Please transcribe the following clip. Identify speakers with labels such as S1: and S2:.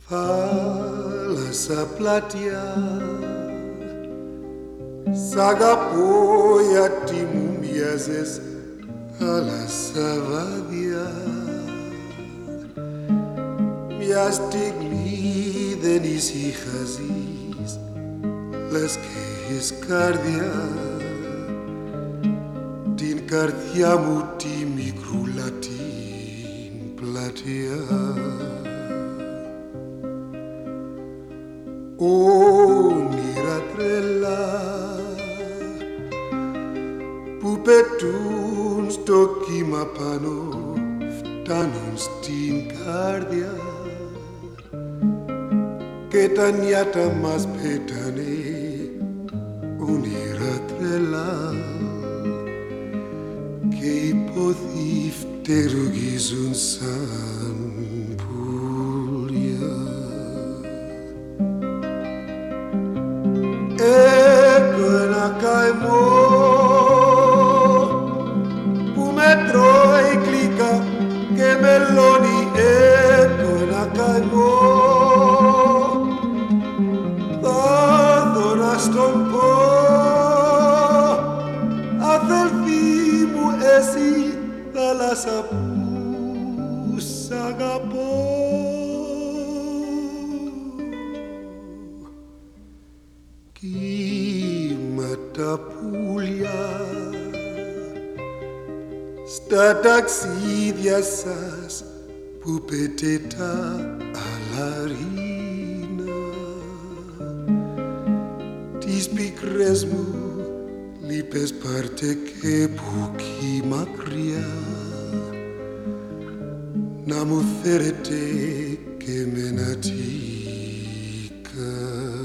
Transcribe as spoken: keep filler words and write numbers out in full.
S1: Θάλασσα πλατιά, σ' αγαπώ γιατί μου μοιάζες θάλασσα βάδια. Μια στιγμή δεν ησυχάζεις, λες και έχεις καρδιά, την καρδιά μου τη μικρούλα την πλατεία. Όνειρα τρελά που πετούν στο κύμα πάνω, φτάνουν στην καρδιά και τα νιάτα μας πέτανε. Όνειρα τρελά και οι πόθοι φτερουγίζουν σαν πουλιά. Έκανα καημό που με τρώει γλυκά και μελώνει. Έκανα καημό, θα δω να στον πω, αδελφή μου εσύ θάλασσα που σ' αγαπώ. Κύμα τα πουλιά στα ταξίδια σας που πέτε τα αλαρίνα, τις πικρές μου λύπες πάρτε και που κι μακριά, να μου φέρετε και εμένα την καρδιά.